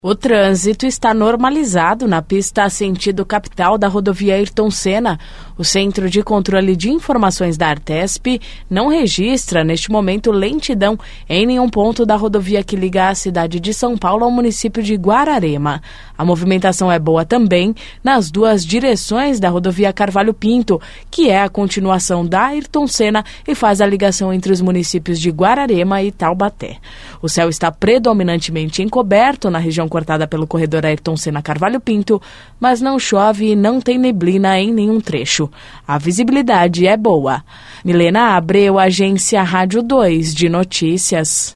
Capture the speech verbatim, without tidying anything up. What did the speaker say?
O trânsito está normalizado na pista sentido capital da rodovia Ayrton Senna. O Centro de Controle de Informações da Artesp não registra, neste momento, lentidão em nenhum ponto da rodovia que liga a cidade de São Paulo ao município de Guararema. A movimentação é boa também nas duas direções da rodovia Carvalho Pinto, que é a continuação da Ayrton Senna e faz a ligação entre os municípios de Guararema e Taubaté. O céu está predominantemente encoberto na região cortada pelo corredor Ayrton Senna Carvalho Pinto, mas não chove e não tem neblina em nenhum trecho. A visibilidade é boa. Milena Abreu, Agência Rádio dois de Notícias.